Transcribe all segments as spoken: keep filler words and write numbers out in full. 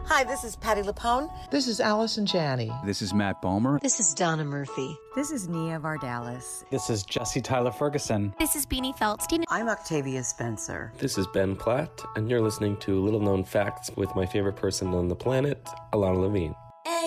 Hi, this is Patti LuPone. This is Allison Janney. This is Matt Bomer. This is Donna Murphy. This is Nia Vardalis. This is Jesse Tyler Ferguson. This is Beanie Feldstein. I'm Octavia Spencer. This is Ben Platt, and you're listening to Little Known Facts with my favorite person on the planet, Ilana Levine.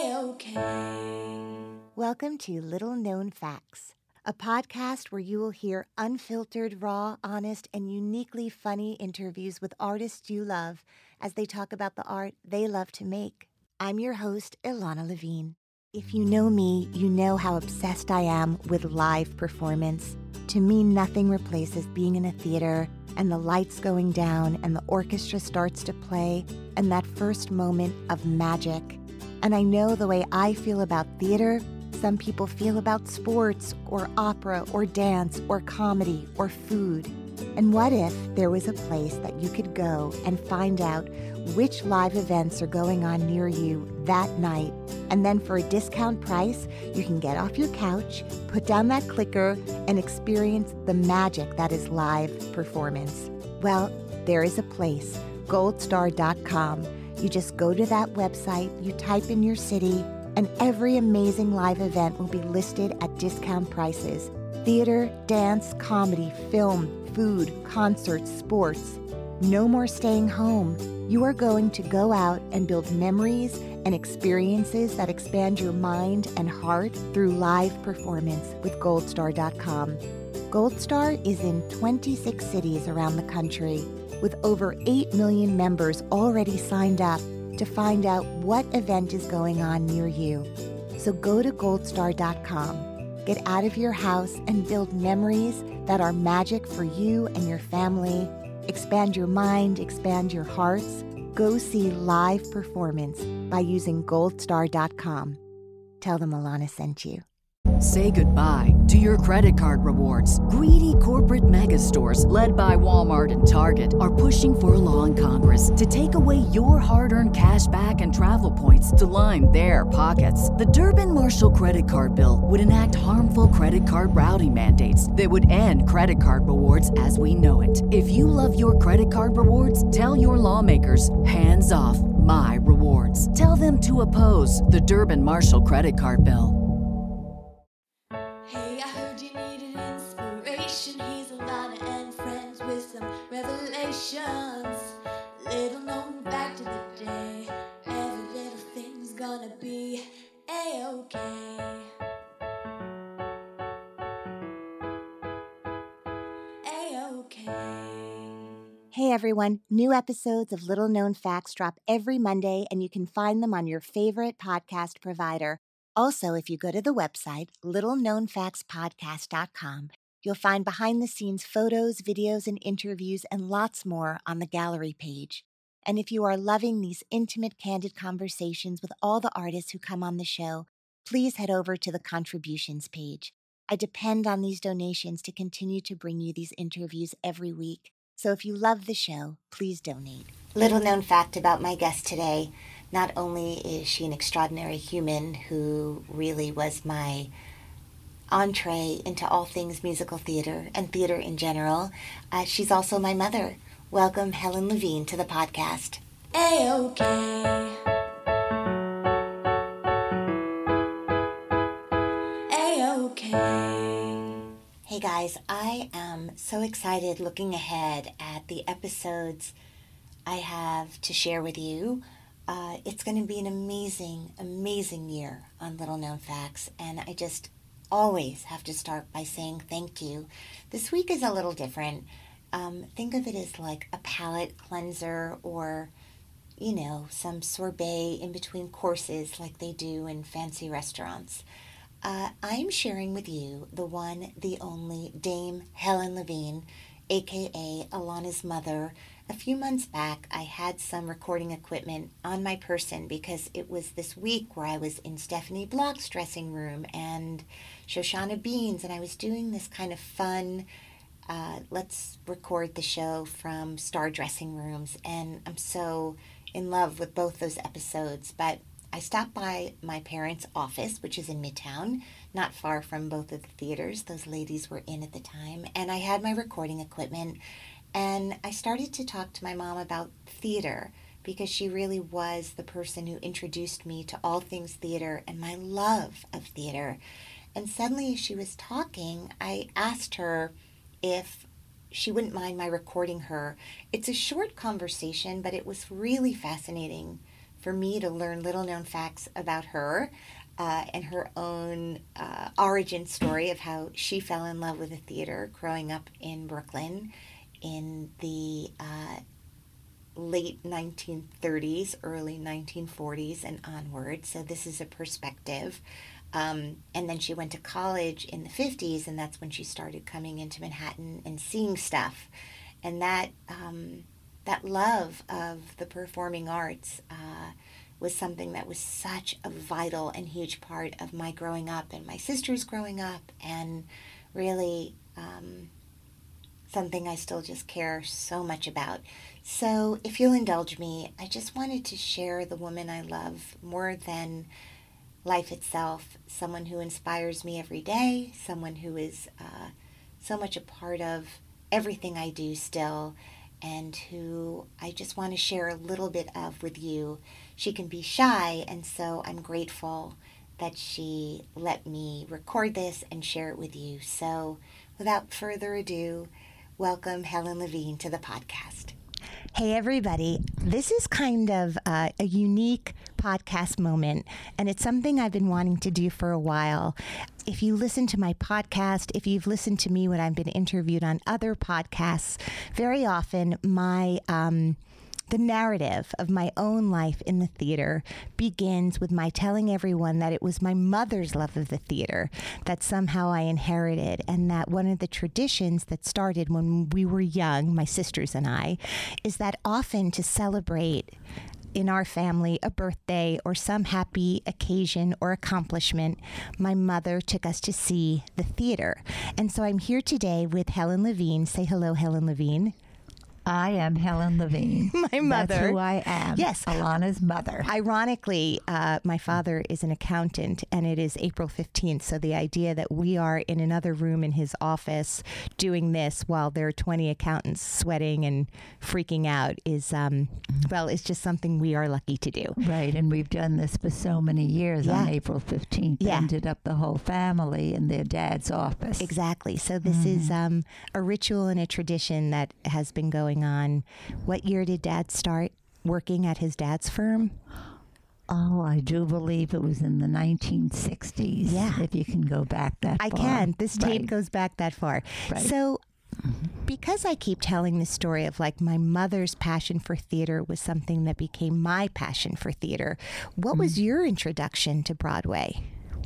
A-OK. Welcome to Little Known Facts, a podcast where you will hear unfiltered, raw, honest, and uniquely funny interviews with artists you love as they talk about the art they love to make. I'm your host, Ilana Levine. If you know me, you know how obsessed I am with live performance. To me, nothing replaces being in a theater and the lights going down and the orchestra starts to play and that first moment of magic. And I know the way I feel about theater, some people feel about sports or opera or dance or comedy or food. And what if there was a place that you could go and find out which live events are going on near you that night, and then for a discount price, you can get off your couch, put down that clicker, and experience the magic that is live performance? Well, there is a place, gold star dot com. You just go to that website, you type in your city, and every amazing live event will be listed at discount prices. Theater, dance, comedy, film, food, concerts, sports. No more staying home. You are going to go out and build memories and experiences that expand your mind and heart through live performance with gold star dot com. Gold Star is in twenty-six cities around the country with over eight million members already signed up to find out what event is going on near you. So go to gold star dot com. Get out of your house and build memories that are magic for you and your family. Expand your mind, expand your hearts. Go see live performance by using gold star dot com. Tell them Ilana sent you. Say goodbye to your credit card rewards. Greedy corporate mega stores, led by Walmart and Target, are pushing for a law in Congress to take away your hard-earned cash back and travel points to line their pockets. The Durbin-Marshall credit card bill would enact harmful credit card routing mandates that would end credit card rewards as we know it. If you love your credit card rewards, tell your lawmakers, hands off my rewards. Tell them to oppose the Durbin-Marshall credit card bill. Hey, I heard you needed inspiration. He's Ilana and friends with some revelations. Little known fact of the day. Every little thing's gonna be A-OK. A-OK. Hey everyone, new episodes of Little Known Facts drop every Monday and you can find them on your favorite podcast provider. Also, if you go to the website, little known facts podcast dot com, you'll find behind-the-scenes photos, videos, and interviews, and lots more on the gallery page. And if you are loving these intimate, candid conversations with all the artists who come on the show, please head over to the contributions page. I depend on these donations to continue to bring you these interviews every week. So if you love the show, please donate. Little known fact about my guest today. Not only is she an extraordinary human who really was my entree into all things musical theater and theater in general, uh, she's also my mother. Welcome, Helen Levine, to the podcast. A-OK. A-OK. Hey guys, I am so excited looking ahead at the episodes I have to share with you. Uh, it's going to be an amazing, amazing year on Little Known Facts, and I just always have to start by saying thank you. This week is a little different. Um, think of it as like a palate cleanser or, you know, some sorbet in between courses like they do in fancy restaurants. Uh, I'm sharing with you the one, the only Dame Helen Levine, a k a. Ilana's mother. A few months back, I had some recording equipment on my person because it was this week where I was in Stephanie Block's dressing room and Shoshana Beans, and I was doing this kind of fun, uh, let's record the show from Star Dressing Rooms, and I'm so in love with both those episodes. But I stopped by my parents' office, which is in Midtown, not far from both of the theaters those ladies were in at the time, and I had my recording equipment. And I started to talk to my mom about theater because she really was the person who introduced me to all things theater and my love of theater. And suddenly as she was talking, I asked her if she wouldn't mind my recording her. It's a short conversation, but it was really fascinating for me to learn little known facts about her uh, and her own uh, origin story of how she fell in love with the theater growing up in Brooklyn in the uh, late nineteen thirties, early nineteen forties and onward. So this is a perspective. Um, and then she went to college in the fifties, and that's when she started coming into Manhattan and seeing stuff. And that um, that love of the performing arts uh, was something that was such a vital and huge part of my growing up and my sister's growing up, and really um, something I still just care so much about. So if you'll indulge me, I just wanted to share the woman I love more than life itself, someone who inspires me every day, someone who is uh, so much a part of everything I do still, and who I just want to share a little bit of with you. She can be shy, and so I'm grateful that she let me record this and share it with you. So without further ado, welcome Helen Levine to the podcast. Hey, everybody. This is kind of uh, a unique podcast moment, and it's something I've been wanting to do for a while. If you listen to my podcast, if you've listened to me when I've been interviewed on other podcasts, very often my um, the narrative of my own life in the theater begins with my telling everyone that it was my mother's love of the theater that somehow I inherited, and that one of the traditions that started when we were young, my sisters and I, is that often to celebrate in our family a birthday or some happy occasion or accomplishment, my mother took us to see the theater. And so I'm here today with Helen Levine. Say hello, Helen Levine. I am Helen Levine. My mother. That's who I am. Yes. Alana's mother. Ironically, uh, my father is an accountant, and it is April fifteenth. So the idea that we are in another room in his office doing this while there are twenty accountants sweating and freaking out is, um, well, it's just something we are lucky to do. Right. And we've done this for so many years. Yeah. On April fifteenth. Yeah. Ended up the whole family in their dad's office. Exactly. So this Mm-hmm. is um, a ritual and a tradition that has been going on. What year did Dad start working at his dad's firm? Oh, I do believe it was in the nineteen sixties. Yeah. If you can go back that I far. can. This tape Right. goes back that far. Right. So because I keep telling this story of like my mother's passion for theater was something that became my passion for theater, what was your introduction to Broadway?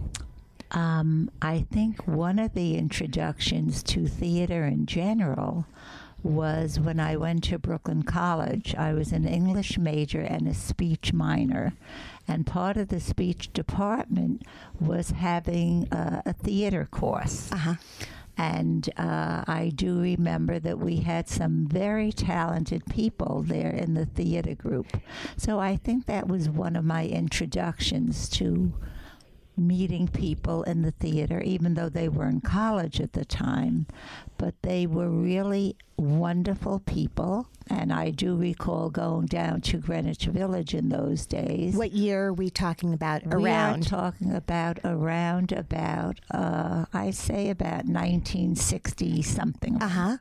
Um, I think one of the introductions to theater in general was when I went to Brooklyn College. I was an English major and a speech minor. And part of the speech department was having uh, a theater course. Uh-huh. And uh, I do remember that we had some very talented people there in the theater group. So I think that was one of my introductions to meeting people in the theater, even though they were in college at the time. But they were really wonderful people. And I do recall going down to Greenwich Village in those days. What year are we talking about We are around? talking about around about, uh, I say about nineteen sixty something. Uh-huh.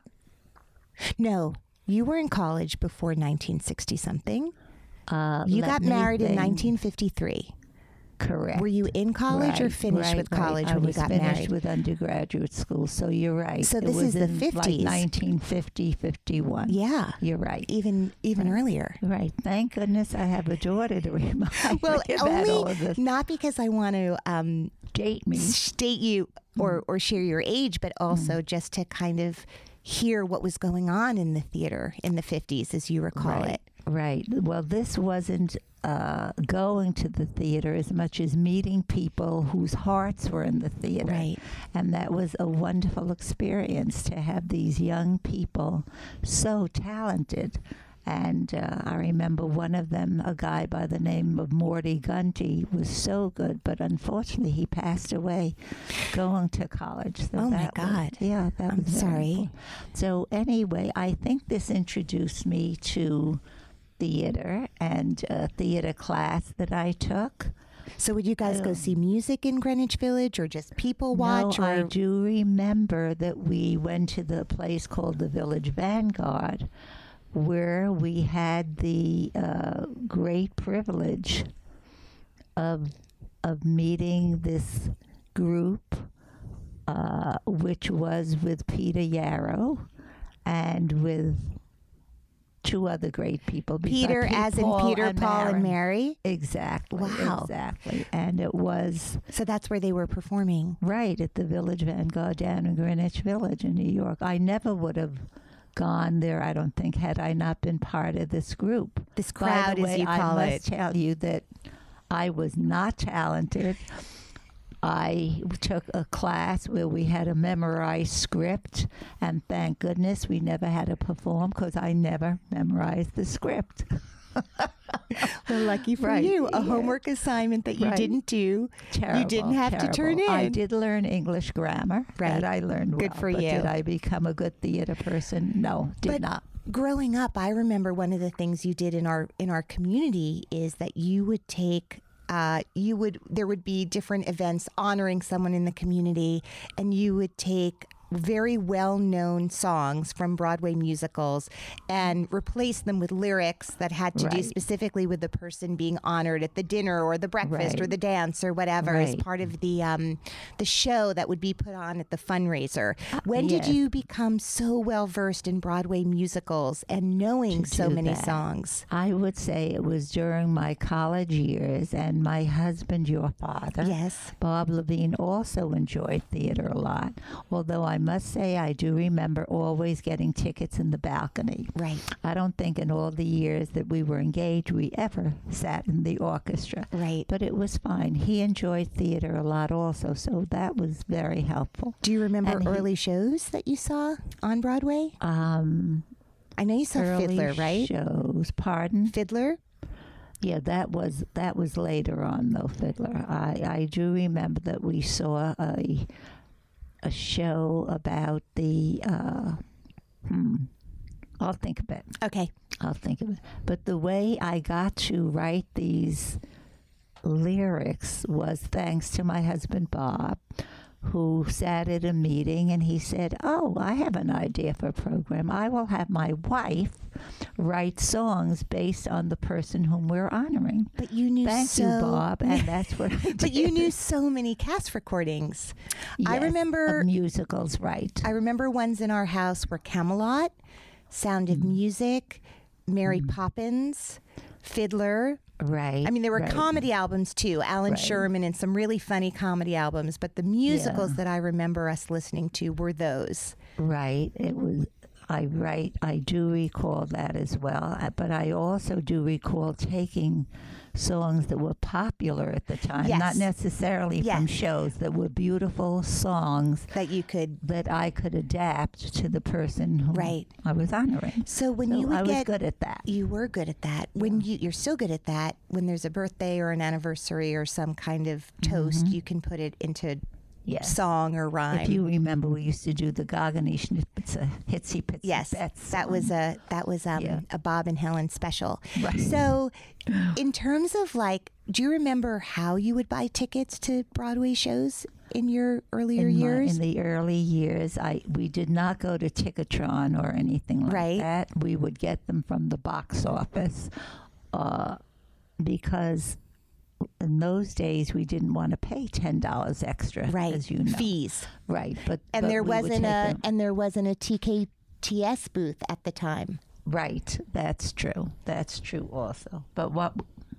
No, you were in college before nineteen sixty something. Uh, You let got me married in think. nineteen fifty-three. Correct. Were you in college or Right, finished right, with right. college I when you was got finished married? with undergraduate school, so you're right. So It this was is the in, fifties. Like nineteen fifty, fifty-one. Yeah. You're right. Even even Right. earlier. Right. Thank goodness I have a daughter to remind Well, me about all only of this. not because I want to um, Date me. state you or, or share your age, but also just to kind of hear what was going on in the theater in the fifties, as you recall Right. it. Right. Well, this wasn't uh, going to the theater as much as meeting people whose hearts were in the theater. Right. And that was a wonderful experience to have these young people so talented. And uh, I remember one of them, a guy by the name of Morty Gunty, was so good, but unfortunately he passed away going to college. So Oh, my that was- God. yeah, that I'm was very sorry. cool. So anyway, I think this introduced me to theater and a theater class that I took. So would you guys go see music in Greenwich Village or just people watch? No, or I do remember that we went to the place called the Village Vanguard, where we had the uh, great privilege of of meeting this group, uh, which was with Peter Yarrow and with two other great people. Peter, Pete, as in Paul, Peter, and Paul, Maren. and Mary? Exactly. Wow. Exactly. And it was So that's where they were performing. right at the Village Vanguard down in Greenwich Village in New York. I never would have gone there, I don't think, had I not been part of this group. This By crowd, the as way, you call I it. must tell you that I was not talented. I took a class where we had to memorize script, and thank goodness we never had to perform because I never memorized the script. Well, lucky for Right, you. A yeah. homework assignment that you Right. didn't do. Terrible, you didn't have terrible. to turn in. I did learn English grammar. Right. That I learned Good well, for but you. Did I become a good theater person? No, did But not. Growing up, I remember one of the things you did in our in our community is that you would take uh, you would there would be different events honoring someone in the community, and you would take very well-known songs from Broadway musicals and replace them with lyrics that had to do Right. specifically with the person being honored at the dinner or the breakfast or Right. the dance or whatever as Right. part of the um, the show that would be put on at the fundraiser. When did yes. you become so well versed in Broadway musicals and knowing To so do many that. songs? I would say it was during my college years, and my husband, your father, Yes. Bob Levine, also enjoyed theater a lot. Although I must say I do remember always getting tickets in the balcony. Right. I don't think in all the years that we were engaged we ever sat in the orchestra. Right. But it was fine. He enjoyed theater a lot also, so that was very helpful. Do you remember And he- early shows that you saw on Broadway? Um, I know you saw early Fiddler, right? shows. Pardon? Fiddler? Yeah, that was that was later on though. Fiddler. I I do remember that we saw a a show about the. Uh, hmm. I'll think of it. Okay. I'll think of it. But the way I got to write these lyrics was thanks to my husband Bob, who sat at a meeting and he said, "Oh, I have an idea for a program. I will have my wife write songs based on the person whom we're honoring." But you knew Thank so you, Bob, and that's what I did. But you knew so many cast recordings. I Yes, remember of musicals, right? I remember ones in our house were Camelot, Sound of Music, Mary Poppins, Fiddler. Right. I mean, there were right. comedy albums too, Alan Right. Sherman and some really funny comedy albums. But the musicals Yeah. that I remember us listening to were those. Right. It was. I right. I do recall that as well. uh, But I also do recall taking songs that were popular at the time, Yes. not necessarily from Yes. shows, that were beautiful songs That you could. that I could adapt to the person who Right. I was honoring. So when So you would I was get, good at that. you were good at that. When you, you're still good at that, when there's a birthday or an anniversary or some kind of toast, you can put it into Yes. song or rhyme. If you remember, we used to do the Gagani Schnipitza, Hitsy Pitsy Yes, Bets that was song. a that was um, Yeah. a Bob and Helen special. Right. So, in terms of like, do you remember how you would buy tickets to Broadway shows in your earlier in, my- years? in the early years, I we did not go to Ticketron or anything like Right. that. We would get them from the box office uh, because in those days we didn't want to pay ten dollars extra, right, as you know. fees, Right, but and but there we would wasn't take a them. and there wasn't a T K T S booth at the time. Right, that's true. That's true also. But what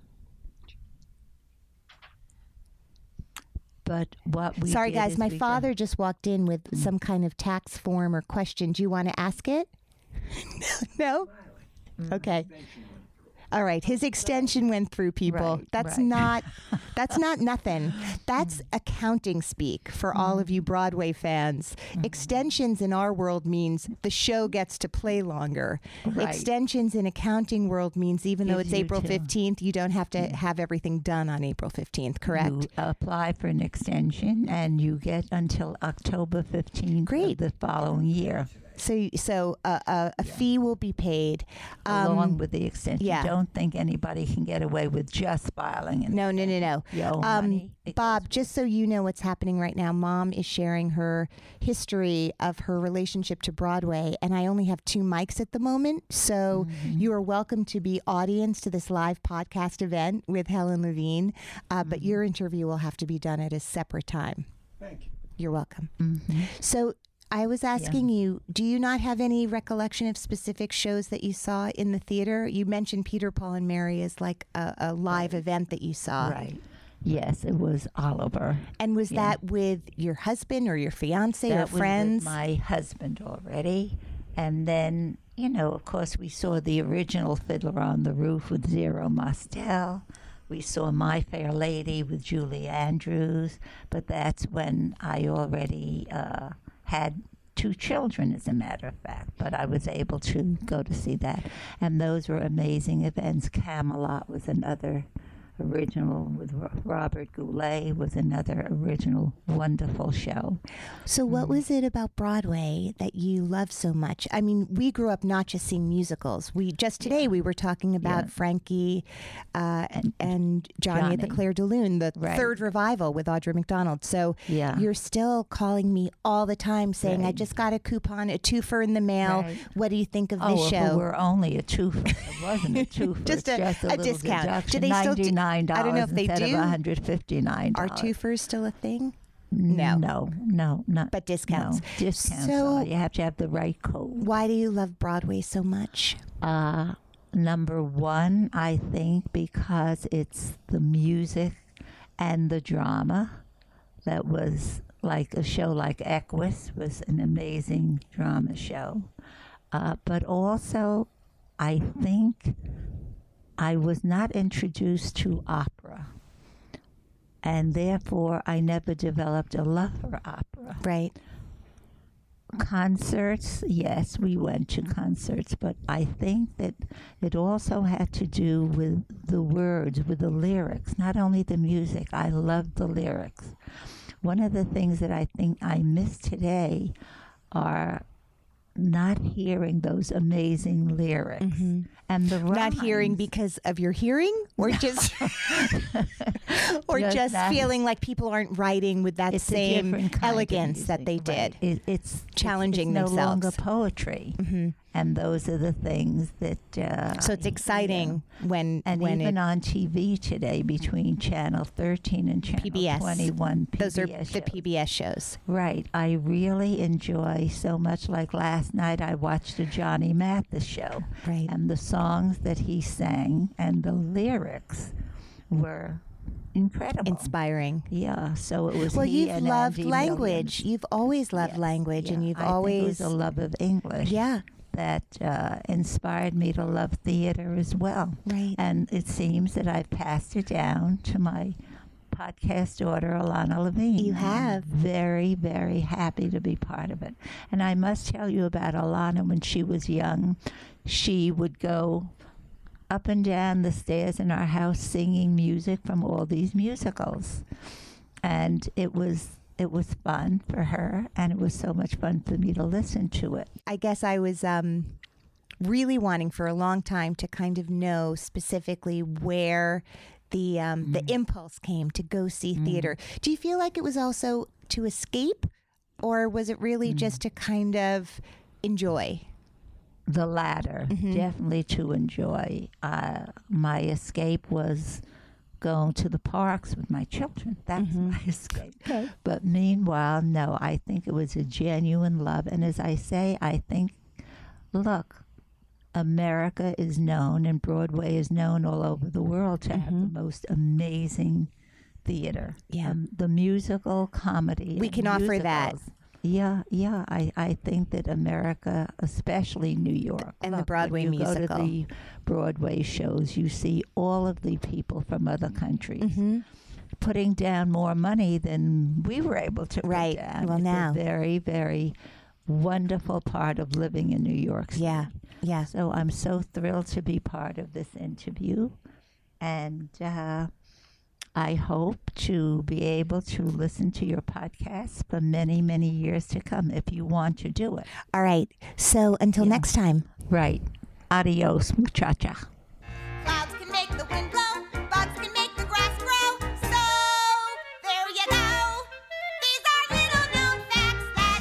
But what we Sorry, did guys, is my we father just walked in with some kind of tax form or question. Do you want to ask it? No? Okay. All right. His extension went through, people. Right, that's right. not that's not nothing. That's accounting speak for all of you Broadway fans. Extensions in our world means the show gets to play longer. Right. Extensions in accounting world means even though Gives it's you April till- fifteenth, you don't have to have everything done on April fifteenth, correct? You apply for an extension and you get until October fifteenth Great. of the following year. So, so uh, uh, a Yeah. fee will be paid. Um, Along with the extension. yeah. Don't think anybody can get away with just filing an No, no, no, extension. no. You owe Um, money. It Bob, goes just so you know what's happening right now, Mom is sharing her history of her relationship to Broadway, and I only have two mics at the moment. So Mhm. you are welcome to be audience to this live podcast event with Helen Levine, uh, but Mhm. your interview will have to be done at a separate time. Thank you. You're welcome. Mhm. So I was asking you, do you not have any recollection of specific shows that you saw in the theater? You mentioned Peter, Paul, and Mary as like a, a live event that you saw. Right. Yes, it was Oliver. And was Yeah. that with your husband or your fiance That or was friends? with my husband already. And then, you know, of course, we saw the original Fiddler on the Roof with Zero Mostel. We saw My Fair Lady with Julie Andrews. But that's when I already uh, had two children, as a matter of fact. But I was able to go to see that. And those were amazing events. Camelot was another original with Ro- Robert Goulet was another original wonderful show. So what Mhm. was it about Broadway that you love so much? I mean, we grew up not just seeing musicals. We just today Yeah. we were talking about Yeah. Frankie uh, and, And and Johnny, at the Johnny. Claire de Lune, the Right. third revival with Audra McDonald. So Yeah. you're still calling me all the time saying, I Right. just got a coupon, a twofer in the mail. Right. What do you think of Oh, this if show? it were only a twofer. It wasn't a twofer. Just It's a- just a, a little discount. Do deduction. they still do- ninety-nine dollars I don't know if they instead do. of one hundred fifty-nine Are dollars. twofers still a thing? No. No, no, not. But discounts. No, discounts. So- are. You have to have the right code. Why do you love Broadway so much? Uh, number one, I think because it's the music and the drama that was like a show like Equus was an amazing drama show. Uh, but also, I think I was not introduced to opera. And therefore, I never developed a love for opera. Right. Concerts, yes, we went to concerts, but I think that it also had to do with the words, with the lyrics, not only the music. I loved the lyrics. One of the things that I think I miss today are not hearing those amazing lyrics Mhm. and the Not hearing rhymes. because of your hearing, or just, or Just just not- feeling like people aren't writing with that It's a same different kind of elegance that they music, right. did. It, it's Challenging it's, it's no longer themselves. poetry, hmm and those are the things that. Uh, So it's exciting when And when even it, on T V today, between Channel thirteen and Channel P B S. twenty-one, those are P B S the shows. P B S shows. Right. I really enjoy so much. Like last night, I watched a Johnny Mathis show, Right. and the songs that he sang and the lyrics were incredible. Inspiring. Yeah. So it was. Well, he you've and loved Andy language. Williams. You've always loved Yes, language, and yeah. you've I think always it was a love of English. yeah. That uh, inspired me to love theater as well. Right. And it seems that I've passed it down to my podcast daughter, Alana Levine. You have. I'm very, very happy to be part of it. And I must tell you about Alana. When she was young, she would go up and down the stairs in our house singing music from all these musicals. And it was it was fun for her, and it was so much fun for me to listen to it. I guess I was um, really wanting for a long time to kind of know specifically where the um, the Mm. impulse came to go see Mm. theater. Do you feel like it was also to escape, or was it really Mm. just to kind of enjoy? The latter, Mhm. definitely to enjoy. Uh, my escape was going to the parks with my children. That's Mhm. my escape. But meanwhile, no, I think it was a genuine love. And as I say, I think, look, America is known and Broadway is known all over the world to have Mhm. the most amazing theater. Yeah. Um, the musical comedy. We and can offer that. musicals. Yeah, yeah. I, I think that America, especially New York, And the look, Broadway when you musical. go to the Broadway shows, you see all of the people from other countries Mm-hmm. putting down more money than we were able to put Right. down. Well, it's now. a very, very wonderful part of living in New York City. Yeah. Yeah. So I'm so thrilled to be part of this interview. And uh, I hope to be able to listen to your podcast for many, many years to come if you want to do it. All right. So until Yeah. next time. Right. Adios, muchacha. Clouds can make the wind blow, bugs can make the grass grow. So, there you go. These are little known facts that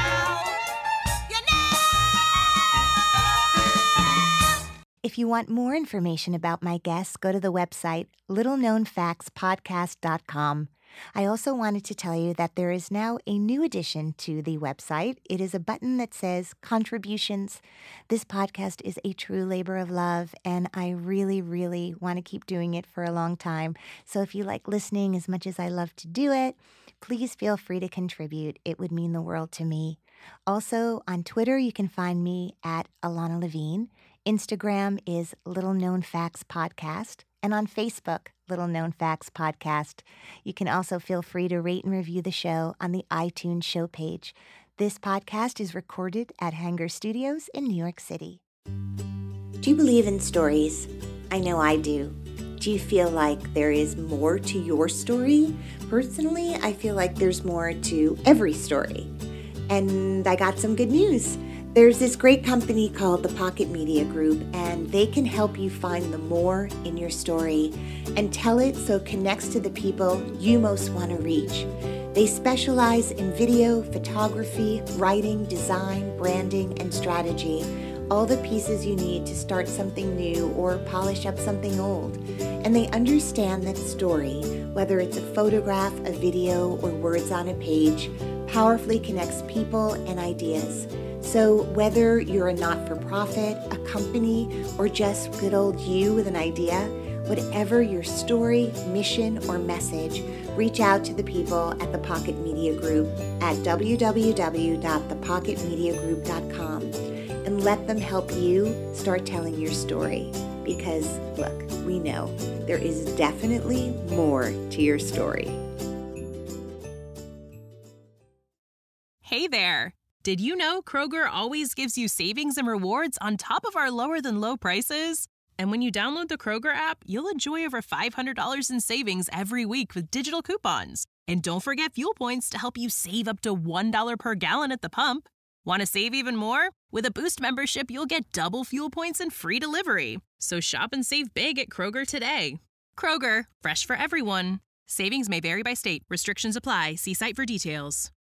now you know. If you want more information about my guests, go to the website little known facts podcast dot com. I also wanted to tell you that there is now a new addition to the website. It is a button that says contributions. This podcast is a true labor of love, and I really, really want to keep doing it for a long time. So if you like listening as much as I love to do it, please feel free to contribute. It would mean the world to me. Also, on Twitter, you can find me at Alana Levine. Instagram is Little Known Facts Podcast. And on Facebook, Little Known Facts Podcast. You can also feel free to rate and review the show on the iTunes show page. This podcast is recorded at Hanger Studios in New York City. Do you believe in stories? I know I do. Do you feel like there is more to your story? Personally, I feel like there's more to every story. And I got some good news. There's this great company called the Pocket Media Group, and they can help you find the more in your story and tell it so it connects to the people you most want to reach. They specialize in video, photography, writing, design, branding, and strategy, all the pieces you need to start something new or polish up something old. And they understand that story, whether it's a photograph, a video, or words on a page, powerfully connects people and ideas. So whether you're a not-for-profit, a company, or just good old you with an idea, whatever your story, mission, or message, reach out to the people at the Pocket Media Group at w w w dot the pocket media group dot com and let them help you start telling your story. Because, look, we know there is definitely more to your story. Hey there! Did you know Kroger always gives you savings and rewards on top of our lower-than-low prices? And when you download the Kroger app, you'll enjoy over five hundred dollars in savings every week with digital coupons. And don't forget fuel points to help you save up to one dollar per gallon at the pump. Want to save even more? With a Boost membership, you'll get double fuel points and free delivery. So shop and save big at Kroger today. Kroger, fresh for everyone. Savings may vary by state. Restrictions apply. See site for details.